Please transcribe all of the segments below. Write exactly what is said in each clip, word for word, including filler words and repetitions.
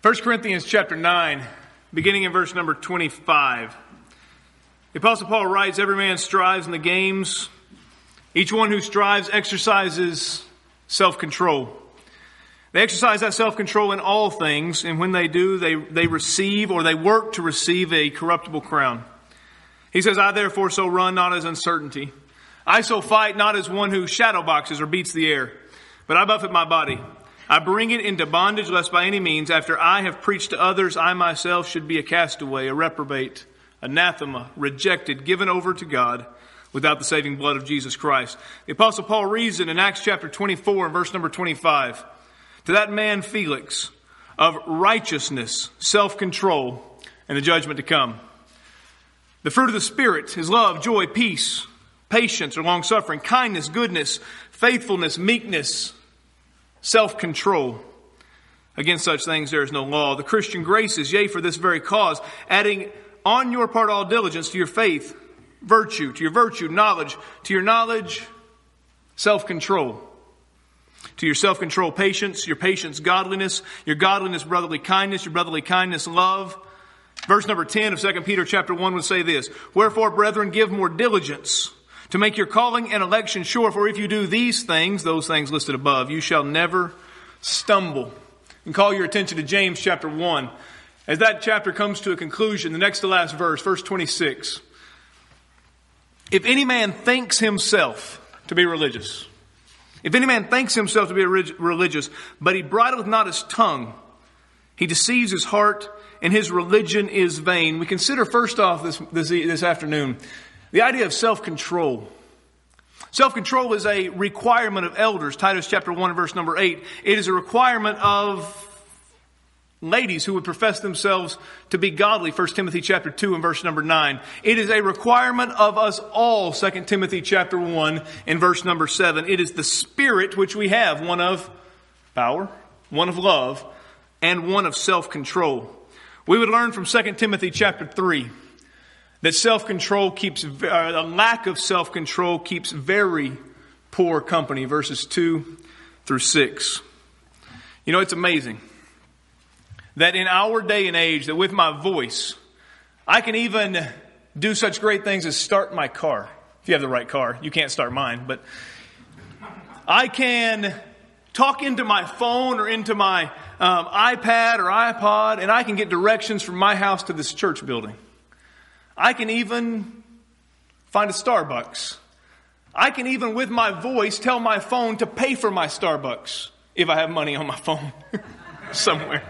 First Corinthians chapter nine, beginning in verse number twenty-five. The Apostle Paul writes, "Every man strives in the games. Each one who strives exercises self-control. They exercise that self-control in all things, and when they do, they, they receive or they work to receive a corruptible crown." He says, "I therefore so run, not as uncertainty. I so fight, not as one who shadow boxes or beats the air, but I buffet my body. I bring it into bondage, lest by any means, after I have preached to others, I myself should be a castaway, a reprobate, anathema, rejected, given over to God, without the saving blood of Jesus Christ." The Apostle Paul reasoned in Acts chapter twenty-four and verse number twenty-five, "To that man Felix, of righteousness, self-control, and the judgment to come. The fruit of the Spirit is love, joy, peace, patience or long-suffering, kindness, goodness, faithfulness, meekness, self-control. Against such things there is no law. The Christian grace is, yea, for this very cause, adding on your part all diligence, to your faith, virtue, to your virtue, knowledge, to your knowledge, self-control. To your self-control, patience, your patience, godliness, your godliness, brotherly kindness, your brotherly kindness, love." Verse number ten of Second Peter chapter one would say this, "Wherefore, brethren, give more diligence to make your calling and election sure. For if you do these things," those things listed above, "you shall never stumble." And call your attention to James chapter one. As that chapter comes to a conclusion, the next to last verse, verse twenty-six. "If any man thinks himself to be religious, if any man thinks himself to be religious, but he bridleth not his tongue, he deceives his heart, and his religion is vain." We consider first off this, this, this afternoon the idea of self-control. Self-control is a requirement of elders. Titus chapter one and verse number eight. It is a requirement of ladies who would profess themselves to be godly. First Timothy chapter two and verse number nine. It is a requirement of us all. Second Timothy chapter one and verse number seven. It is the spirit which we have. One of power, one of love, and one of self-control. We would learn from Second Timothy chapter three that self-control keeps, uh, a lack of self-control keeps very poor company. Verses two through six. You know, it's amazing that in our day and age, that with my voice, I can even do such great things as start my car. If you have the right car, you can't start mine, but I can talk into my phone or into my um, iPad or iPod, and I can get directions from my house to this church building. I can even find a Starbucks. I can even, with my voice, tell my phone to pay for my Starbucks if I have money on my phone somewhere.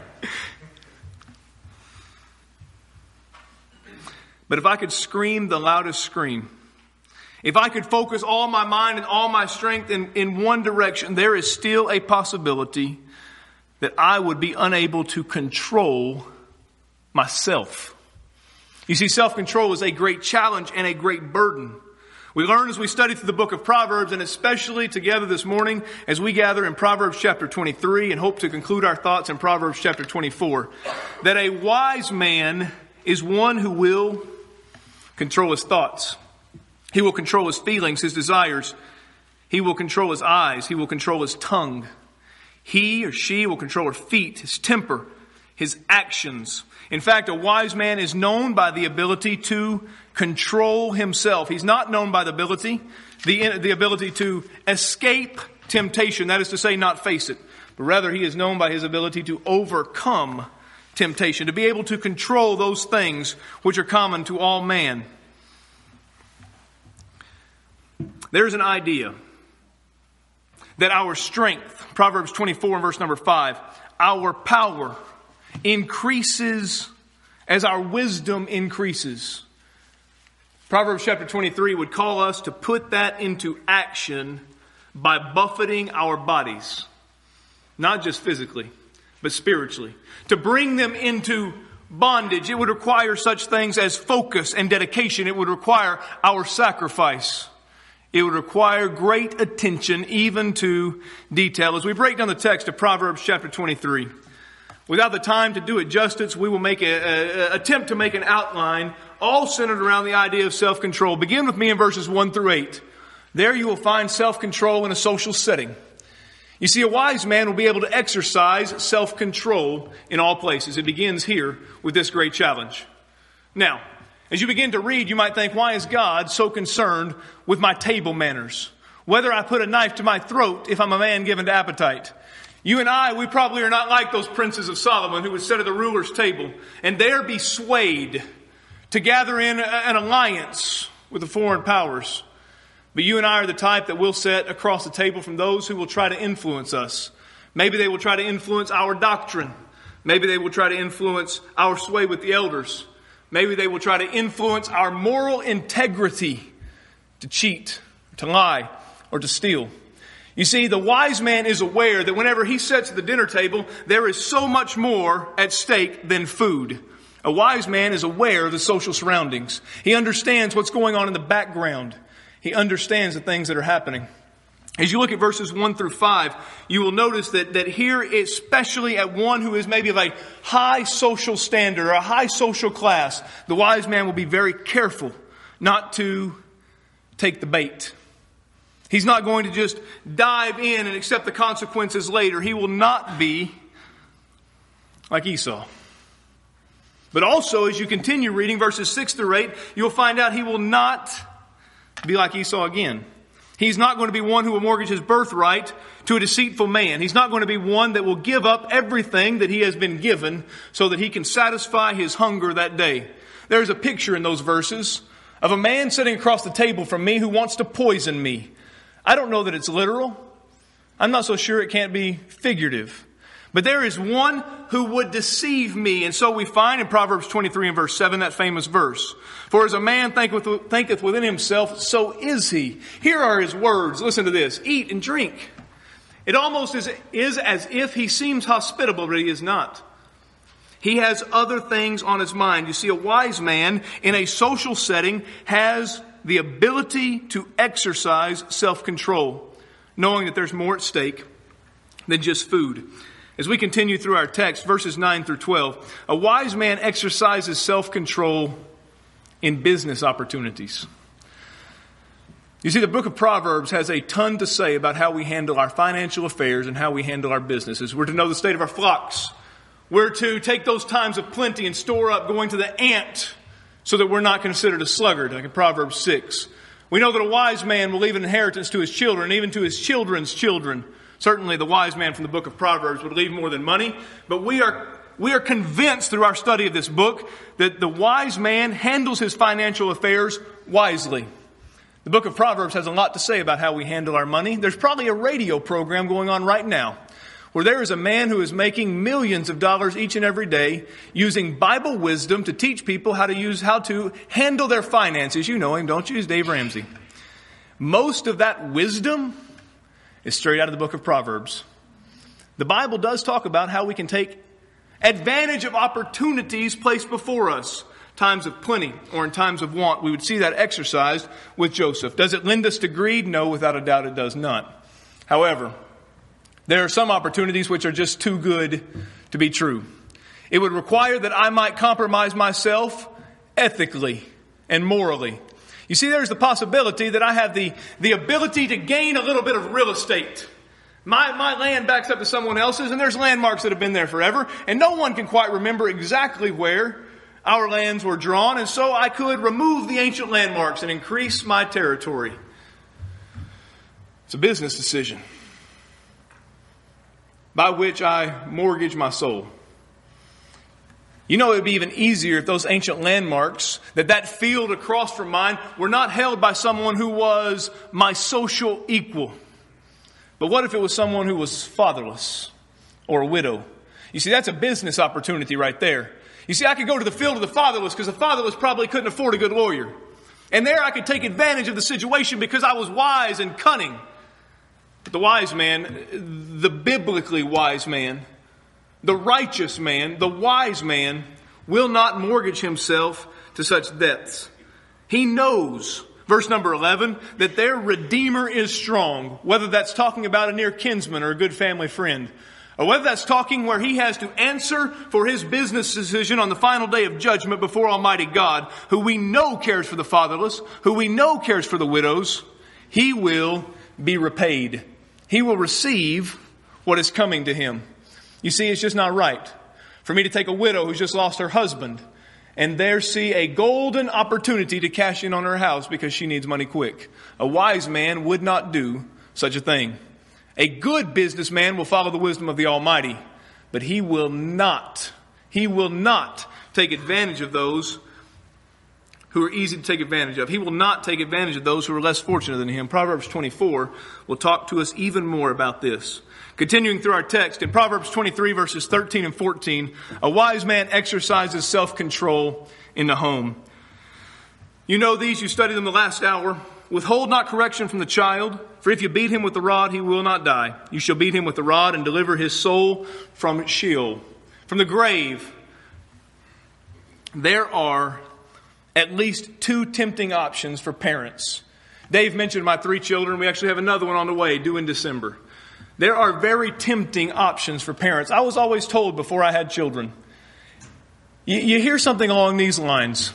But if I could scream the loudest scream, if I could focus all my mind and all my strength in, in one direction, there is still a possibility that I would be unable to control myself. You see, self-control is a great challenge and a great burden. We learn as we study through the book of Proverbs, and especially together this morning as we gather in Proverbs chapter twenty-three and hope to conclude our thoughts in Proverbs chapter twenty-four, that a wise man is one who will control his thoughts. He will control his feelings, his desires. He will control his eyes. He will control his tongue. He or she will control her feet, his temper, his actions. In fact, a wise man is known by the ability to control himself. He's not known by the ability, the, the ability to escape temptation. That is to say, not face it. But rather, he is known by his ability to overcome temptation, to be able to control those things which are common to all man. There's an idea that our strength, Proverbs twenty-four and verse number five, our power increases as our wisdom increases. Proverbs chapter twenty-three would call us to put that into action by buffeting our bodies. Not just physically, but spiritually. To bring them into bondage, it would require such things as focus and dedication. It would require our sacrifice. It would require great attention, even to detail. As we break down the text of Proverbs chapter twenty-three, without the time to do it justice, we will make a, a, a attempt to make an outline, all centered around the idea of self-control. Begin with me in verses one through eight. There you will find self-control in a social setting. You see, a wise man will be able to exercise self-control in all places. It begins here with this great challenge. Now, as you begin to read, you might think, why is God so concerned with my table manners? Whether I put a knife to my throat if I'm a man given to appetite. You and I, we probably are not like those princes of Solomon who would sit at the ruler's table and there be swayed to gather in an alliance with the foreign powers. But you and I are the type that will sit across the table from those who will try to influence us. Maybe they will try to influence our doctrine. Maybe they will try to influence our sway with the elders. Maybe they will try to influence our moral integrity to cheat, to lie, or to steal. You see, the wise man is aware that whenever he sits at the dinner table, there is so much more at stake than food. A wise man is aware of the social surroundings. He understands what's going on in the background. He understands the things that are happening. As you look at verses one through five, you will notice that, that here, especially at one who is maybe of a high social standard or a high social class, the wise man will be very careful not to take the bait. He's not going to just dive in and accept the consequences later. He will not be like Esau. But also, as you continue reading verses six through eight, you'll find out he will not be like Esau again. He's not going to be one who will mortgage his birthright to a deceitful man. He's not going to be one that will give up everything that he has been given so that he can satisfy his hunger that day. There's a picture in those verses of a man sitting across the table from me who wants to poison me. I don't know that it's literal. I'm not so sure it can't be figurative. But there is one who would deceive me. And so we find in Proverbs twenty-three and verse seven, that famous verse. For as a man thinketh, thinketh within himself, so is he. Here are his words. Listen to this. Eat and drink. It almost is, is as if he seems hospitable, but he is not. He has other things on his mind. You see, a wise man in a social setting has the ability to exercise self-control, knowing that there's more at stake than just food. As we continue through our text, verses nine through twelve, a wise man exercises self-control in business opportunities. You see, the book of Proverbs has a ton to say about how we handle our financial affairs and how we handle our businesses. We're to know the state of our flocks. We're to take those times of plenty and store up, going to the ant, so that we're not considered a sluggard, like in Proverbs six. We know that a wise man will leave an inheritance to his children, even to his children's children. Certainly the wise man from the book of Proverbs would leave more than money, but we are we are convinced through our study of this book that the wise man handles his financial affairs wisely. The book of Proverbs has a lot to say about how we handle our money. There's probably a radio program going on right now where there is a man who is making millions of dollars each and every day using Bible wisdom to teach people how to use how to handle their finances. You know him, don't you? He's Dave Ramsey. Most of that wisdom is straight out of the book of Proverbs. The Bible does talk about how we can take advantage of opportunities placed before us. Times of plenty or in times of want. We would see that exercised with Joseph. Does it lend us to greed? No, without a doubt it does not. However, there are some opportunities which are just too good to be true. It would require that I might compromise myself ethically and morally. You see, there's the possibility that I have the, the ability to gain a little bit of real estate. My, my land backs up to someone else's, and there's landmarks that have been there forever, and no one can quite remember exactly where our lands were drawn, and so I could remove the ancient landmarks and increase my territory. It's a business decision by which I mortgage my soul. You know, it would be even easier if those ancient landmarks, that that field across from mine, were not held by someone who was my social equal. But what if it was someone who was fatherless or a widow? You see, that's a business opportunity right there. You see, I could go to the field of the fatherless because the fatherless probably couldn't afford a good lawyer. And there I could take advantage of the situation because I was wise and cunning. But the wise man, the biblically wise man, the righteous man, the wise man, will not mortgage himself to such depths. He knows, verse number eleven, that their Redeemer is strong, whether that's talking about a near kinsman or a good family friend, or whether that's talking where he has to answer for his business decision on the final day of judgment before Almighty God, who we know cares for the fatherless, who we know cares for the widows. He will be repaid. He will receive what is coming to him. You see, it's just not right for me to take a widow who's just lost her husband and there see a golden opportunity to cash in on her house because she needs money quick. A wise man would not do such a thing. A good businessman will follow the wisdom of the Almighty, but he will not, he will not take advantage of those who are easy to take advantage of. He will not take advantage of those who are less fortunate than him. Proverbs twenty-four will talk to us even more about this. Continuing through our text, in Proverbs twenty-three, verses thirteen and fourteen, a wise man exercises self-control in the home. You know these, you studied them the last hour. Withhold not correction from the child, for if you beat him with the rod, he will not die. You shall beat him with the rod and deliver his soul from Sheol, from the grave. There are at least two tempting options for parents. Dave mentioned my three children. We actually have another one on the way, due in December. There are very tempting options for parents. I was always told before I had children, you, you hear something along these lines.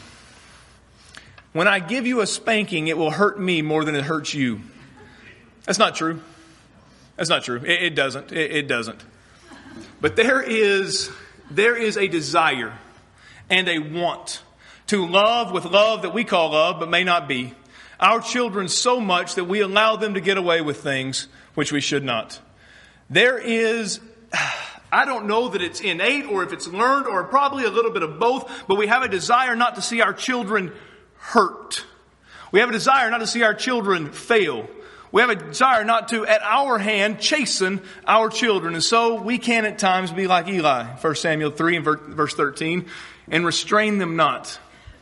When I give you a spanking, it will hurt me more than it hurts you. That's not true. That's not true. It, it doesn't. It, it doesn't. But there is, there is a desire and a want to love with love that we call love, but may not be, our children so much that we allow them to get away with things which we should not. There is, I don't know that it's innate or if it's learned or probably a little bit of both, but we have a desire not to see our children hurt. We have a desire not to see our children fail. We have a desire not to, at our hand, chasten our children. And so we can at times be like Eli, First Samuel three and verse thirteen, and restrain them not.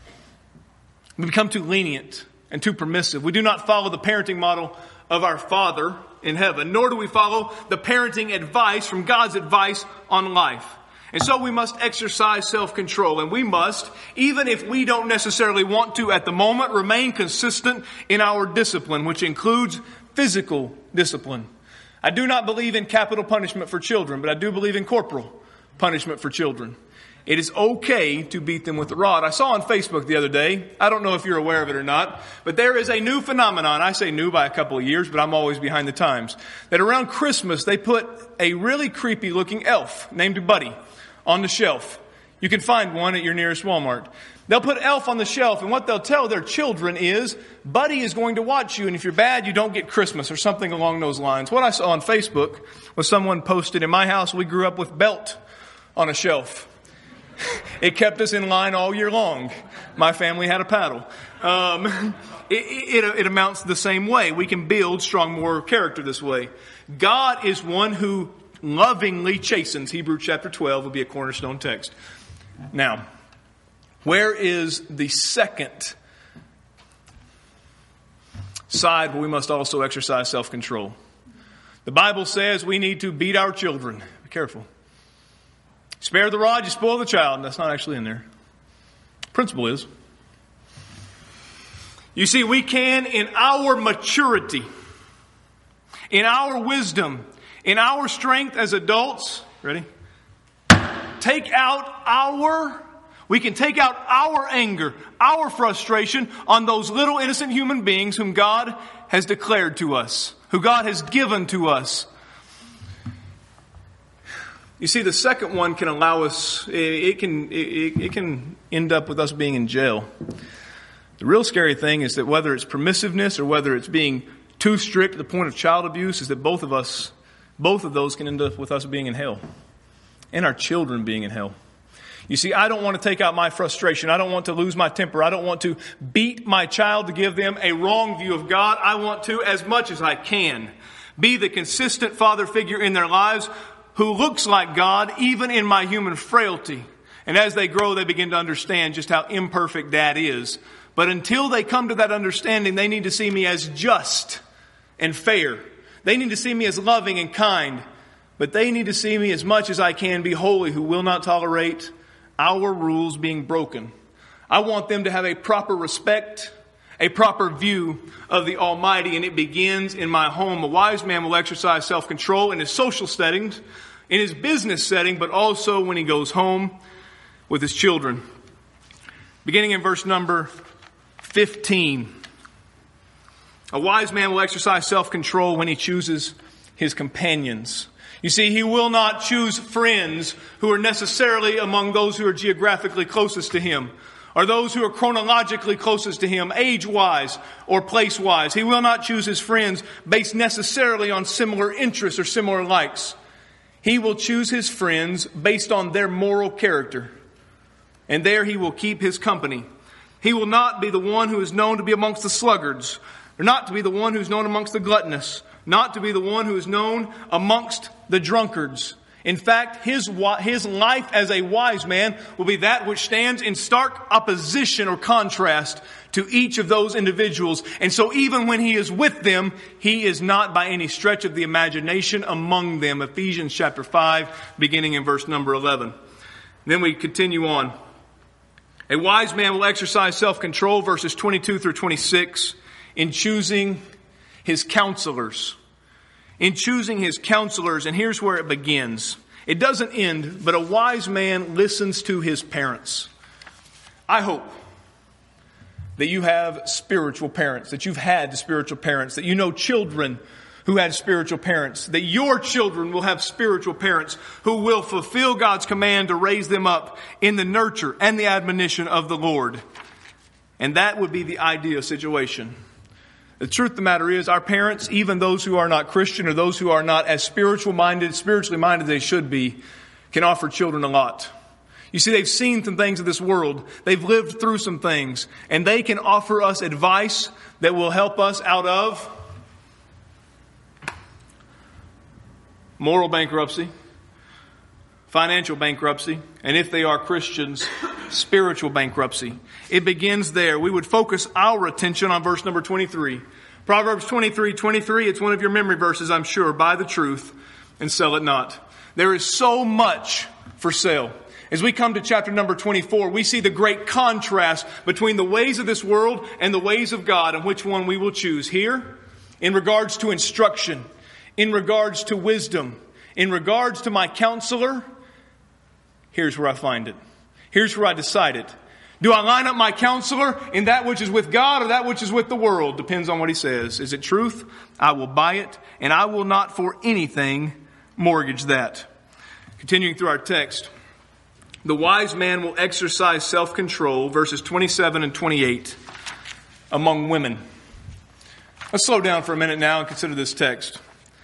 We become too lenient and too permissive. We do not follow the parenting model of our Father in heaven, nor do we follow the parenting advice from God's advice on life. And so we must exercise self-control, and we must, even if we don't necessarily want to at the moment, remain consistent in our discipline, which includes physical discipline. I do not believe in capital punishment for children, but I do believe in corporal punishment for children. It is okay to beat them with the rod. I saw on Facebook the other day, I don't know if you're aware of it or not, but there is a new phenomenon. I say new by a couple of years, but I'm always behind the times. That around Christmas, they put a really creepy looking elf named Buddy on the shelf. You can find one at your nearest Walmart. They'll put Elf on the shelf, and what they'll tell their children is, Buddy is going to watch you, and if you're bad, you don't get Christmas, or something along those lines. What I saw on Facebook was someone posted, in my house, we grew up with Belt on a shelf. It kept us in line all year long. My family had a paddle. Um, it, it, it amounts the same way. We can build strong moral character this way. God is one who lovingly chastens. Hebrews chapter twelve will be a cornerstone text. Now, where is the second side where we must also exercise self-control? The Bible says we need to beat our children. Be careful. Spare the rod, you spoil the child. That's not actually in there. Principle is, you see, we can, in our maturity, in our wisdom, in our strength as adults, ready? Take out our, we can take out our anger, our frustration on those little innocent human beings whom God has declared to us, who God has given to us. You see, the second one can allow us, it can, it, it can end up with us being in jail. The real scary thing is that whether it's permissiveness or whether it's being too strict to the point of child abuse, is that both of us, both of those can end up with us being in hell. And our children being in hell. You see, I don't want to take out my frustration. I don't want to lose my temper. I don't want to beat my child to give them a wrong view of God. I want to, as much as I can, be the consistent father figure in their lives who looks like God, even in my human frailty. And as they grow, they begin to understand just how imperfect Dad is. But until they come to that understanding, they need to see me as just and fair. They need to see me as loving and kind. But they need to see me as much as I can be holy, who will not tolerate our rules being broken. I want them to have a proper respect, a proper view of the Almighty, and it begins in my home. A wise man will exercise self-control in his social settings, in his business setting, but also when he goes home with his children. Beginning in verse number fifteen. A wise man will exercise self-control when he chooses his companions. You see, he will not choose friends who are necessarily among those who are geographically closest to him, or those who are chronologically closest to him, age-wise or place-wise. He will not choose his friends based necessarily on similar interests or similar likes. He will choose his friends based on their moral character. And there he will keep his company. He will not be the one who is known to be amongst the sluggards, or not to be the one who is known amongst the gluttonous, not to be the one who is known amongst the drunkards. In fact, his, his life as a wise man will be that which stands in stark opposition or contrast to each of those individuals. And so even when he is with them, he is not by any stretch of the imagination among them. Ephesians chapter five, beginning in verse number eleven. Then we continue on. A wise man will exercise self-control, verses twenty-two through twenty-six, in choosing his counselors. In choosing his counselors, and here's where it begins. It doesn't end, but a wise man listens to his parents. I hope that you have spiritual parents, that you've had spiritual parents, that you know children who had spiritual parents, that your children will have spiritual parents who will fulfill God's command to raise them up in the nurture and the admonition of the Lord. And that would be the ideal situation. The truth of the matter is, our parents, even those who are not Christian or those who are not as spiritual minded, spiritually minded as they should be, can offer children a lot. You see, they've seen some things of this world. They've lived through some things. And they can offer us advice that will help us out of moral bankruptcy, financial bankruptcy, and if they are Christians, spiritual bankruptcy. It begins there. We would focus our attention on verse number twenty-three. Proverbs twenty-three twenty-three, it's one of your memory verses, I'm sure. Buy the truth and sell it not. There is so much for sale. As we come to chapter number twenty-four, we see the great contrast between the ways of this world and the ways of God, and which one we will choose. Here, in regards to instruction, in regards to wisdom, in regards to my counselor, here's where I find it. Here's where I decide it. Do I line up my counselor in that which is with God or that which is with the world? Depends on what he says. Is it truth? I will buy it, and I will not for anything mortgage that. Continuing through our text. The wise man will exercise self-control, verses twenty-seven and twenty-eight, among women. Let's slow down for a minute now and consider this text.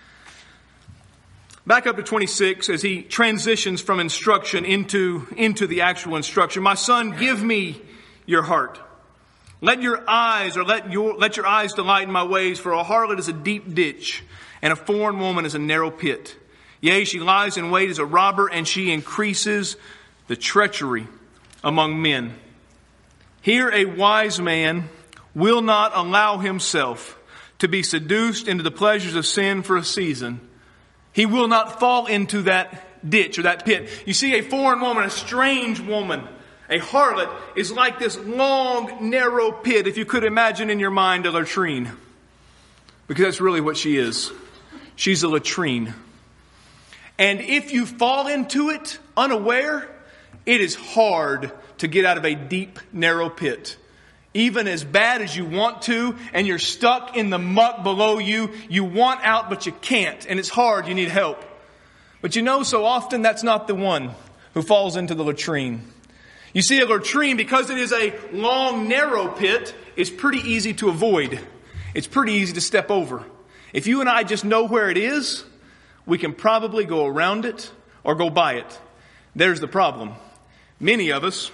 Back up to twenty-six as he transitions from instruction into, into the actual instruction. My son, give me your heart. Let your eyes, or let your, let your eyes delight in my ways, for a harlot is a deep ditch, and a foreign woman is a narrow pit. Yea, she lies in wait as a robber, and she increases the treachery among men. Here a wise man will not allow himself to be seduced into the pleasures of sin for a season. He will not fall into that ditch or that pit. You see, a foreign woman, a strange woman, a harlot, is like this long, narrow pit, if you could imagine in your mind a latrine. Because that's really what she is. She's a latrine. And if you fall into it unaware, it is hard to get out of a deep, narrow pit. Even as bad as you want to, and you're stuck in the muck below you, you want out, but you can't. And it's hard, you need help. But you know, so often that's not the one who falls into the latrine. You see, a latrine, because it is a long, narrow pit, is pretty easy to avoid. It's pretty easy to step over. If you and I just know where it is, we can probably go around it or go by it. There's the problem. Many of us,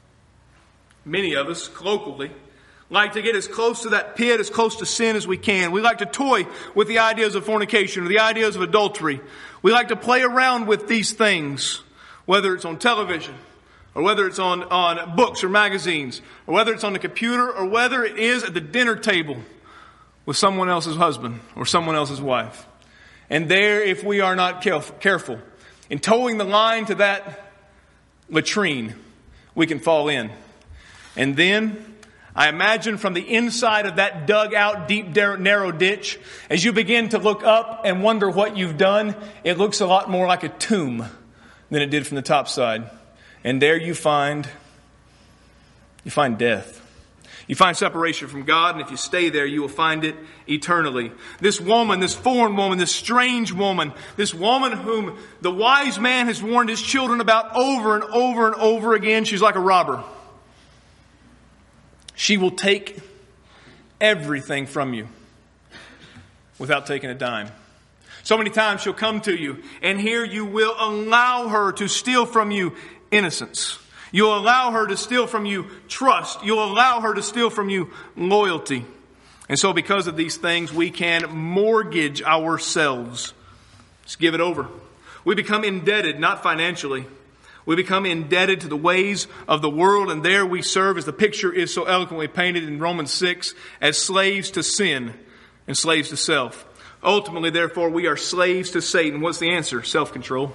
many of us, colloquially, like to get as close to that pit, as close to sin as we can. We like to toy with the ideas of fornication or the ideas of adultery. We like to play around with these things, whether it's on television, or whether it's on, on books or magazines, or whether it's on the computer, or whether it is at the dinner table with someone else's husband or someone else's wife. And there, if we are not careful in towing the line to that latrine, we can fall in. And then, I imagine from the inside of that dug out deep narrow ditch, as you begin to look up and wonder what you've done, it looks a lot more like a tomb than it did from the top side. And there you find, you find death. You find separation from God, and if you stay there, you will find it eternally. This woman, this foreign woman, this strange woman, this woman whom the wise man has warned his children about over and over and over again, she's like a robber. She will take everything from you without taking a dime. So many times she'll come to you, and here you will allow her to steal from you innocence. You'll allow her to steal from you trust. You'll allow her to steal from you loyalty. And so because of these things, we can mortgage ourselves. Just give it over. We become indebted, not financially. We become indebted to the ways of the world, and there we serve, as the picture is so eloquently painted in Romans six, as slaves to sin and slaves to self. Ultimately, therefore, we are slaves to Satan. What's the answer? Self-control.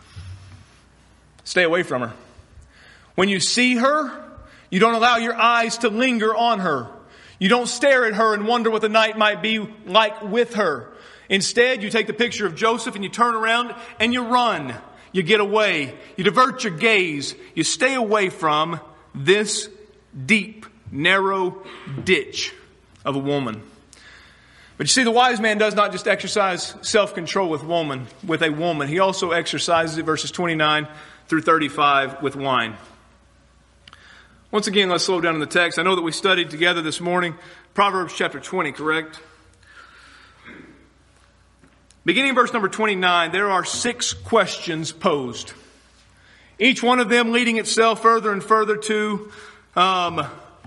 Stay away from her. When you see her, you don't allow your eyes to linger on her. You don't stare at her and wonder what the night might be like with her. Instead, you take the picture of Joseph and you turn around and you run. You get away. You divert your gaze. You stay away from this deep, narrow ditch of a woman. But you see, the wise man does not just exercise self-control with woman, with a woman. He also exercises it, verses twenty-nine through thirty-five, with wine. Once again, let's slow down in the text. I know that we studied together this morning Proverbs chapter twenty, correct? Beginning in verse number twenty-nine, there are six questions posed. Each one of them leading itself further and further to um,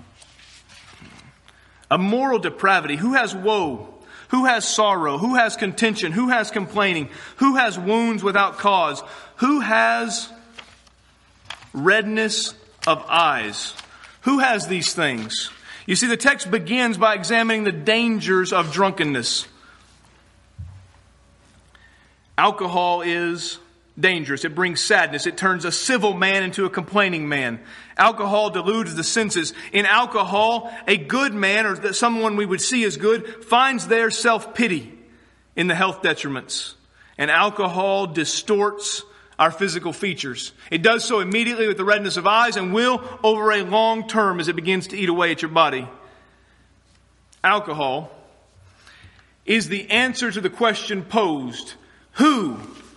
a moral depravity. Who has woe? Who has sorrow? Who has contention? Who has complaining? Who has wounds without cause? Who has redness of eyes? Who has these things? You see, the text begins by examining the dangers of drunkenness. Alcohol is dangerous. It brings sadness. It turns a civil man into a complaining man. Alcohol deludes the senses. In alcohol, a good man, or someone we would see as good, finds their self-pity in the health detriments. And alcohol distorts our physical features. It does so immediately with the redness of eyes, and will over a long term as it begins to eat away at your body. Alcohol is the answer to the question posed. Who?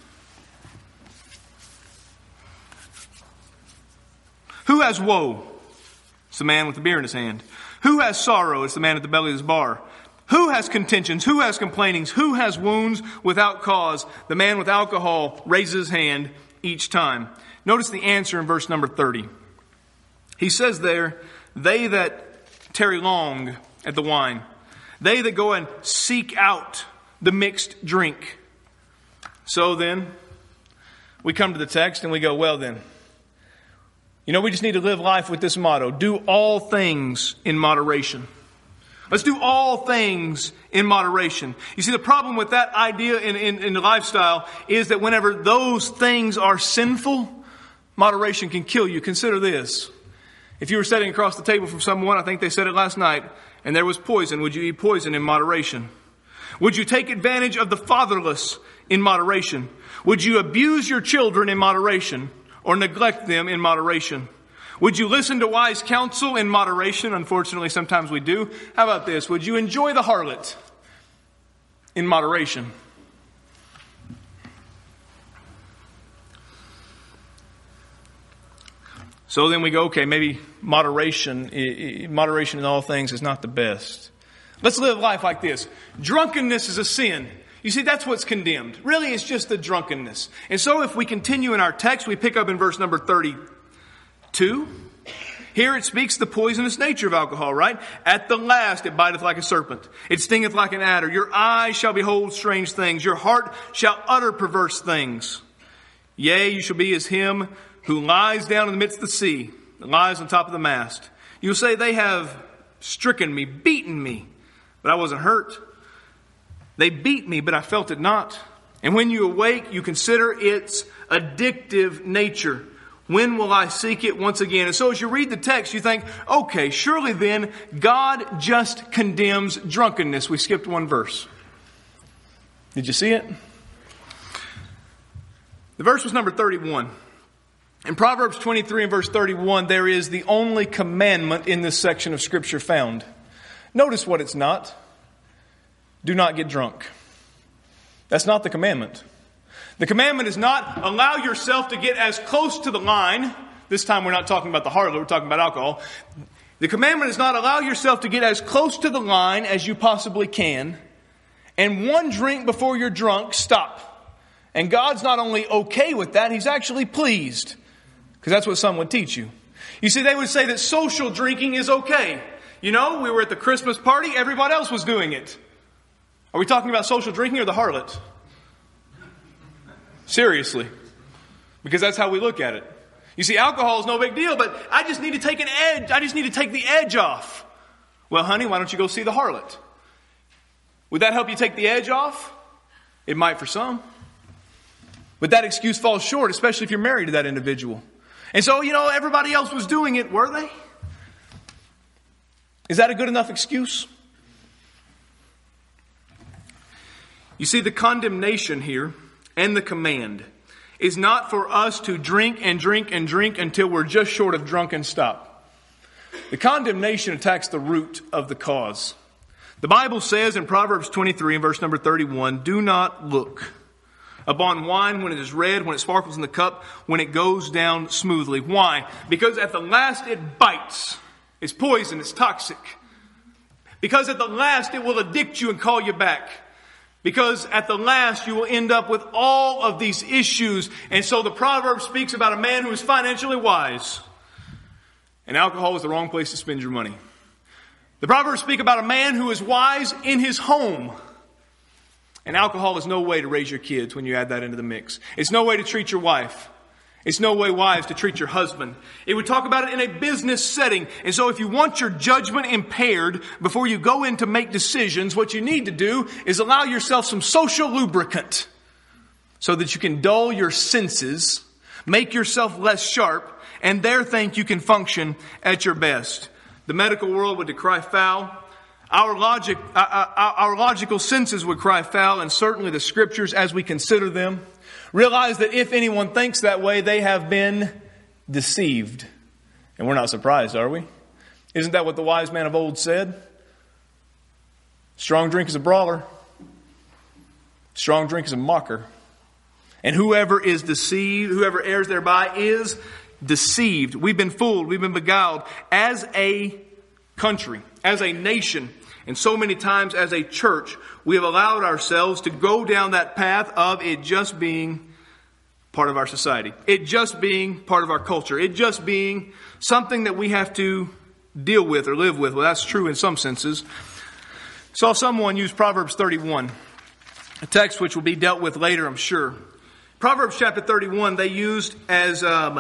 Who has woe? It's the man with the beer in his hand. Who has sorrow? It's the man at the belly of his bar. Who has contentions? Who has complainings? Who has wounds without cause? The man with alcohol raises his hand each time. Notice the answer in verse number thirty. He says there, they that tarry long at the wine, they that go and seek out the mixed drink. So then, we come to the text and we go, well then, you know, we just need to live life with this motto. Do all things in moderation. Let's do all things in moderation. You see, the problem with that idea in, in, in the lifestyle is that whenever those things are sinful, moderation can kill you. Consider this. If you were sitting across the table from someone, I think they said it last night, and there was poison, would you eat poison in moderation? Would you take advantage of the fatherless in moderation? Would you abuse your children in moderation or neglect them in moderation? Would you listen to wise counsel in moderation? Unfortunately, sometimes we do. How about this? Would you enjoy the harlot in moderation? So then we go, okay, maybe moderation, moderation in all things is not the best. Let's live life like this. Drunkenness is a sin. You see, that's what's condemned. Really, it's just the drunkenness. And so if we continue in our text, we pick up in verse number thirty-two. Here it speaks the poisonous nature of alcohol, right? At the last it biteth like a serpent. It stingeth like an adder. Your eyes shall behold strange things. Your heart shall utter perverse things. Yea, you shall be as him who lies down in the midst of the sea, that lies on top of the mast. You'll say, they have stricken me, beaten me, but I wasn't hurt. They beat me, but I felt it not. And when you awake, you consider its addictive nature. When will I seek it once again? And so as you read the text, you think, okay, surely then God just condemns drunkenness. We skipped one verse. Did you see it? The verse was number thirty-one. In Proverbs twenty-three and verse thirty-one, there is the only commandment in this section of Scripture found. Notice what it's not. Do not get drunk. That's not the commandment. The commandment is not allow yourself to get as close to the line. This time we're not talking about the harlot, we're talking about alcohol. The commandment is not allow yourself to get as close to the line as you possibly can. And one drink before you're drunk, stop. And God's not only okay with that, He's actually pleased. Because that's what some would teach you. You see, they would say that social drinking is okay. You know, we were at the Christmas party, everybody else was doing it. Are we talking about social drinking or the harlot? Seriously. Because that's how we look at it. You see, alcohol is no big deal, but I just need to take an edge. I just need to take the edge off. Well, honey, why don't you go see the harlot? Would that help you take the edge off? It might for some. But that excuse falls short, especially if you're married to that individual. And so, you know, everybody else was doing it, were they? Is that a good enough excuse? You see, the condemnation here and the command is not for us to drink and drink and drink until we're just short of drunk and stop. The condemnation attacks the root of the cause. The Bible says in Proverbs twenty-three and verse number thirty-one, do not look upon wine when it is red, when it sparkles in the cup, when it goes down smoothly. Why? Because at the last it bites. It's poison. It's toxic. Because at the last it will addict you and call you back. Because at the last you will end up with all of these issues. And so the proverb speaks about a man who is financially wise. And alcohol is the wrong place to spend your money. The proverbs speak about a man who is wise in his home. And alcohol is no way to raise your kids when you add that into the mix. It's no way to treat your wife. It's no way wise to treat your husband. It would talk about it in a business setting. And so if you want your judgment impaired before you go in to make decisions, what you need to do is allow yourself some social lubricant so that you can dull your senses, make yourself less sharp, and there think you can function at your best. The medical world would decry foul. Our logic, uh, uh, our logical senses would cry foul, and certainly the Scriptures as we consider them. Realize that if anyone thinks that way, they have been deceived. And we're not surprised, are we? Isn't that what the wise man of old said? Strong drink is a brawler. Strong drink is a mocker. And whoever is deceived, whoever errs thereby is deceived. We've been fooled. We've been beguiled as a country, as a nation. And so many times as a church, we have allowed ourselves to go down that path of it just being part of our society. It just being part of our culture. It just being something that we have to deal with or live with. Well, that's true in some senses. Saw someone use Proverbs thirty-one, a text which will be dealt with later, I'm sure. Proverbs chapter thirty-one, they used as um,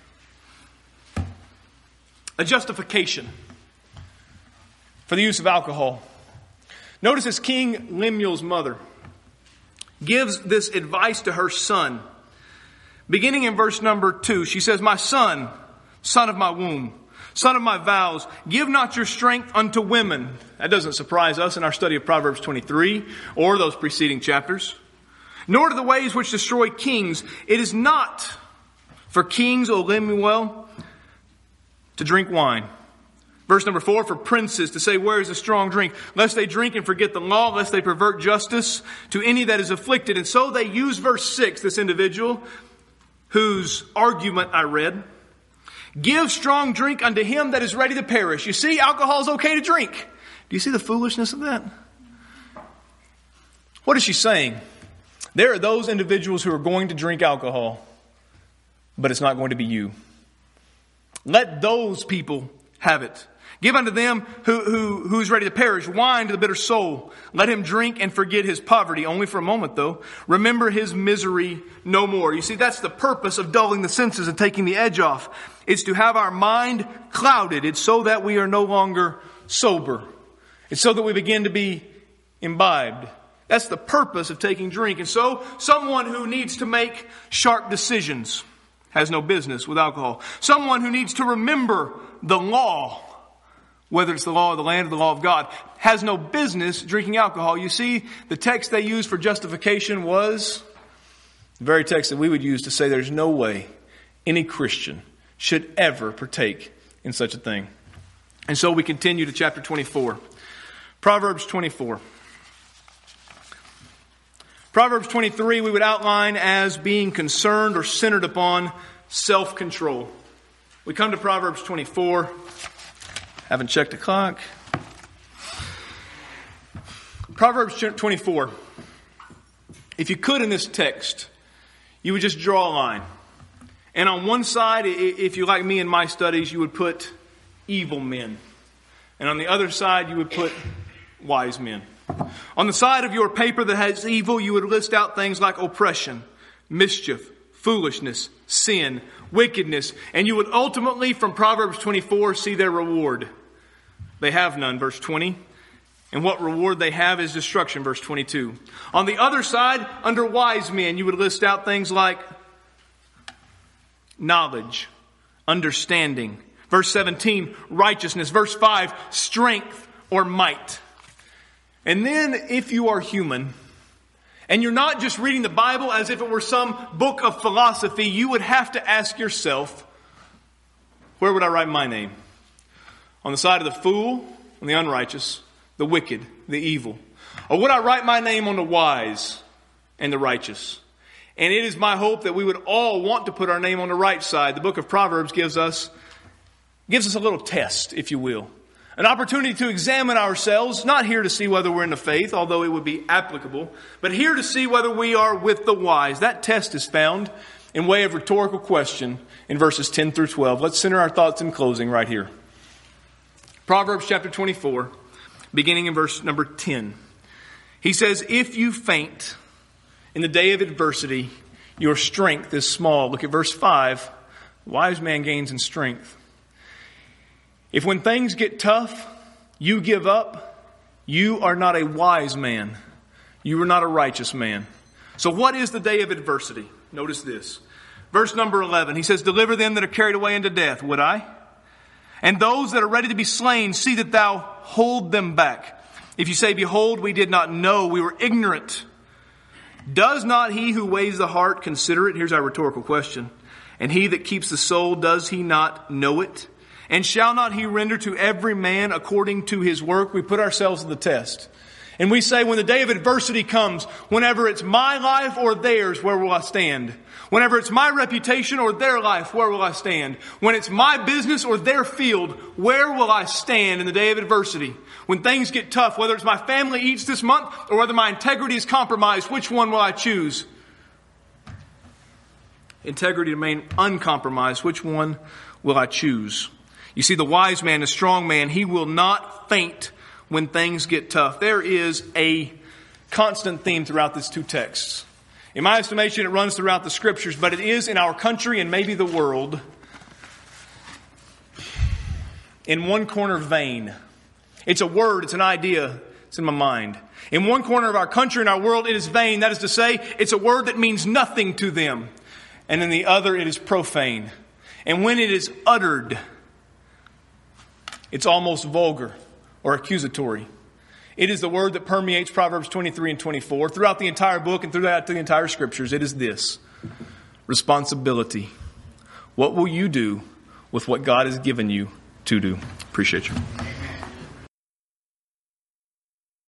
a justification for the use of alcohol. Notice as King Lemuel's mother gives this advice to her son. Beginning in verse number two, she says, my son, son of my womb, son of my vows, give not your strength unto women. That doesn't surprise us in our study of Proverbs twenty-three or those preceding chapters. Nor to the ways which destroy kings. It is not for kings, O Lemuel, to drink wine. Verse number four, for princes to say, where is the strong drink? Lest they drink and forget the law, lest they pervert justice to any that is afflicted. And so they use verse six, this individual whose argument I read. Give strong drink unto him that is ready to perish. You see, alcohol is okay to drink. Do you see the foolishness of that? What is she saying? There are those individuals who are going to drink alcohol, but it's not going to be you. Let those people have it. Give unto them who, who, who's ready to perish wine to the bitter soul. Let him drink and forget his poverty. Only for a moment, though. Remember his misery no more. You see, that's the purpose of dulling the senses and taking the edge off. It's to have our mind clouded. It's so that we are no longer sober. It's so that we begin to be imbibed. That's the purpose of taking drink. And so, someone who needs to make sharp decisions has no business with alcohol. Someone who needs to remember the law, whether it's the law of the land or the law of God, has no business drinking alcohol. You see, the text they used for justification was the very text that we would use to say there's no way any Christian should ever partake in such a thing. And so we continue to chapter twenty-four. Proverbs twenty-four. Proverbs twenty-three we would outline as being concerned or centered upon self-control. We come to Proverbs twenty-four. Haven't checked the clock. Proverbs twenty-four. If you could in this text, you would just draw a line. And on one side, if you like me in my studies, you would put evil men. And on the other side, you would put wise men. On the side of your paper that has evil, you would list out things like oppression, mischief, foolishness, sin, wickedness. And you would ultimately, from Proverbs twenty-four, see their reward. They have none, verse twenty. And what reward they have is destruction, verse twenty-two. On the other side, under wise men, you would list out things like knowledge, understanding. Verse seventeen, righteousness. Verse five, strength or might. And then, if you are human, and you're not just reading the Bible as if it were some book of philosophy, you would have to ask yourself, where would I write my name? On the side of the fool, on the unrighteous, the wicked, the evil? Or would I write my name on the wise and the righteous? And it is my hope that we would all want to put our name on the right side. The book of Proverbs gives us, gives us a little test, if you will. An opportunity to examine ourselves, not here to see whether we're in the faith, although it would be applicable, but here to see whether we are with the wise. That test is found in way of rhetorical question in verses ten through twelve. Let's center our thoughts in closing right here. Proverbs chapter twenty-four, beginning in verse number ten. He says, if you faint in the day of adversity, your strength is small. Look at verse five. Wise man gains in strength. If when things get tough, you give up, you are not a wise man. You are not a righteous man. So what is the day of adversity? Notice this. Verse number eleven, he says, deliver them that are carried away into death. Would I? And those that are ready to be slain, see that thou hold them back. If you say, behold, we did not know, we were ignorant. Does not he who weighs the heart consider it? Here's our rhetorical question. And he that keeps the soul, does he not know it? And shall not he render to every man according to his work? We put ourselves to the test. And we say, when the day of adversity comes, whenever it's my life or theirs, where will I stand? Whenever it's my reputation or their life, where will I stand? When it's my business or their field, where will I stand in the day of adversity? When things get tough, whether it's my family eats this month or whether my integrity is compromised, which one will I choose? Integrity to remain uncompromised, which one will I choose? You see, the wise man, the strong man, he will not faint when things get tough. There is a constant theme throughout these two texts. In my estimation, it runs throughout the scriptures, but it is in our country and maybe the world in one corner vain. It's a word, it's an idea, it's in my mind. In one corner of our country and our world, it is vain. That is to say, it's a word that means nothing to them. And in the other, it is profane. And when it is uttered, it's almost vulgar or accusatory. It is the word that permeates Proverbs twenty-three and twenty-four. Throughout the entire book and throughout the entire scriptures, it is this: responsibility. What will you do with what God has given you to do? Appreciate you.